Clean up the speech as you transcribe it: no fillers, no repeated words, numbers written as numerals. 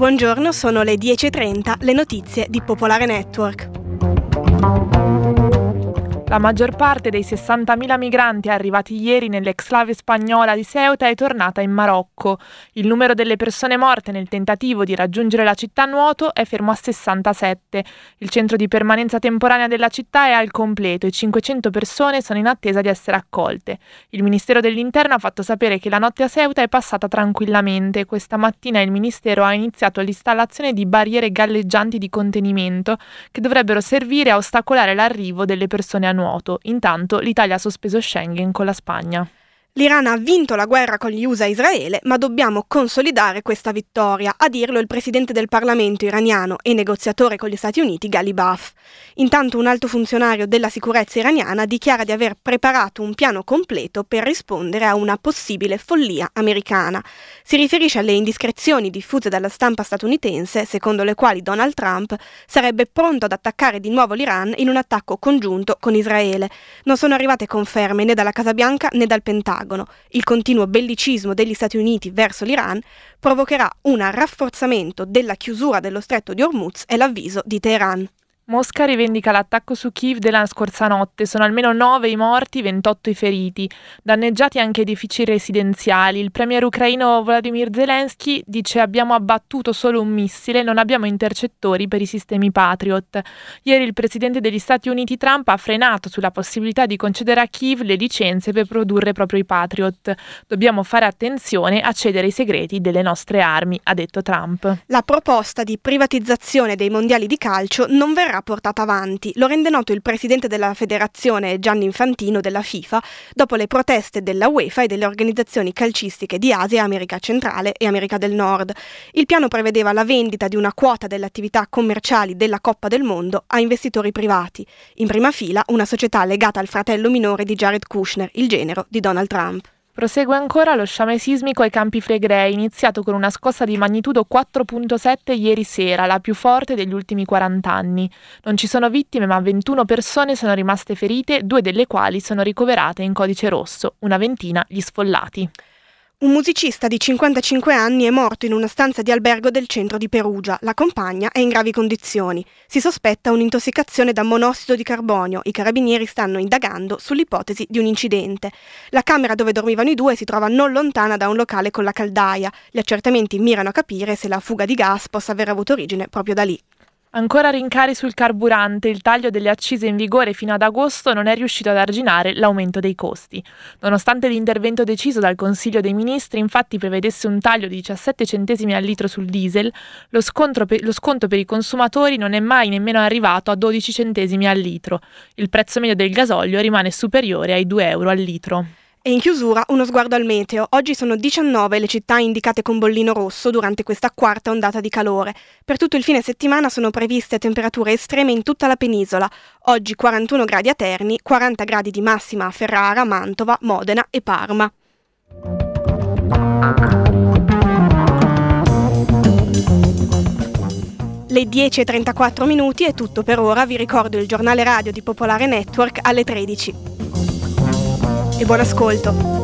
Buongiorno, sono le 10:30, le notizie di Popolare Network. La maggior parte dei 60.000 migranti arrivati ieri nell'exclave spagnola di Ceuta è tornata in Marocco. Il numero delle persone morte nel tentativo di raggiungere la città a nuoto è fermo a 67. Il centro di permanenza temporanea della città è al completo e 500 persone sono in attesa di essere accolte. Il Ministero dell'Interno ha fatto sapere che la notte a Ceuta è passata tranquillamente. Questa mattina il Ministero ha iniziato l'installazione di barriere galleggianti di contenimento che dovrebbero servire a ostacolare l'arrivo delle persone a nuoto. Intanto l'Italia ha sospeso Schengen con la Spagna. L'Iran ha vinto la guerra con gli USA e Israele, ma dobbiamo consolidare questa vittoria, a dirlo il presidente del Parlamento iraniano e negoziatore con gli Stati Uniti Ghalibaf. Intanto un alto funzionario della sicurezza iraniana dichiara di aver preparato un piano completo per rispondere a una possibile follia americana. Si riferisce alle indiscrezioni diffuse dalla stampa statunitense, secondo le quali Donald Trump sarebbe pronto ad attaccare di nuovo l'Iran in un attacco congiunto con Israele. Non sono arrivate conferme né dalla Casa Bianca né dal Pentagono. Il continuo bellicismo degli Stati Uniti verso l'Iran provocherà un rafforzamento della chiusura dello stretto di Hormuz e l'avviso di Teheran. Mosca rivendica l'attacco su Kiev della scorsa notte. Sono almeno 9 i morti, 28 i feriti. Danneggiati anche edifici residenziali. Il premier ucraino Volodymyr Zelensky dice: abbiamo abbattuto solo un missile, non abbiamo intercettori per i sistemi Patriot. Ieri il presidente degli Stati Uniti Trump ha frenato sulla possibilità di concedere a Kiev le licenze per produrre proprio i Patriot. Dobbiamo fare attenzione a cedere i segreti delle nostre armi, ha detto Trump. La proposta di privatizzazione dei mondiali di calcio non verrà portata avanti, lo rende noto il presidente della federazione Gianni Infantino della FIFA dopo le proteste della UEFA e delle organizzazioni calcistiche di Asia, America Centrale e America del Nord. Il piano prevedeva la vendita di una quota delle attività commerciali della Coppa del Mondo a investitori privati, in prima fila una società legata al fratello minore di Jared Kushner, il genero di Donald Trump. Prosegue ancora lo sciame sismico ai Campi Flegrei, iniziato con una scossa di magnitudo 4.7 ieri sera, la più forte degli ultimi 40 anni. Non ci sono vittime, ma 21 persone sono rimaste ferite, 2 delle quali sono ricoverate in codice rosso, una ventina gli sfollati. Un musicista di 55 anni è morto in una stanza di albergo del centro di Perugia. La compagna è in gravi condizioni. Si sospetta un'intossicazione da monossido di carbonio. I carabinieri stanno indagando sull'ipotesi di un incidente. La camera dove dormivano i due si trova non lontana da un locale con la caldaia. Gli accertamenti mirano a capire se la fuga di gas possa aver avuto origine proprio da lì. Ancora rincari sul carburante, il taglio delle accise in vigore fino ad agosto non è riuscito ad arginare l'aumento dei costi. Nonostante l'intervento deciso dal Consiglio dei Ministri, infatti prevedesse un taglio di 17 centesimi al litro sul diesel, lo sconto per i consumatori non è mai nemmeno arrivato a 12 centesimi al litro. Il prezzo medio del gasolio rimane superiore ai 2 euro al litro. E in chiusura uno sguardo al meteo. Oggi sono 19 le città indicate con bollino rosso durante questa quarta ondata di calore. Per tutto il fine settimana sono previste temperature estreme in tutta la penisola. Oggi 41 gradi a Terni, 40 gradi di massima a Ferrara, Mantova, Modena e Parma. Le 10:34 è tutto per ora. Vi ricordo il giornale radio di Popolare Network alle 13. E buon ascolto.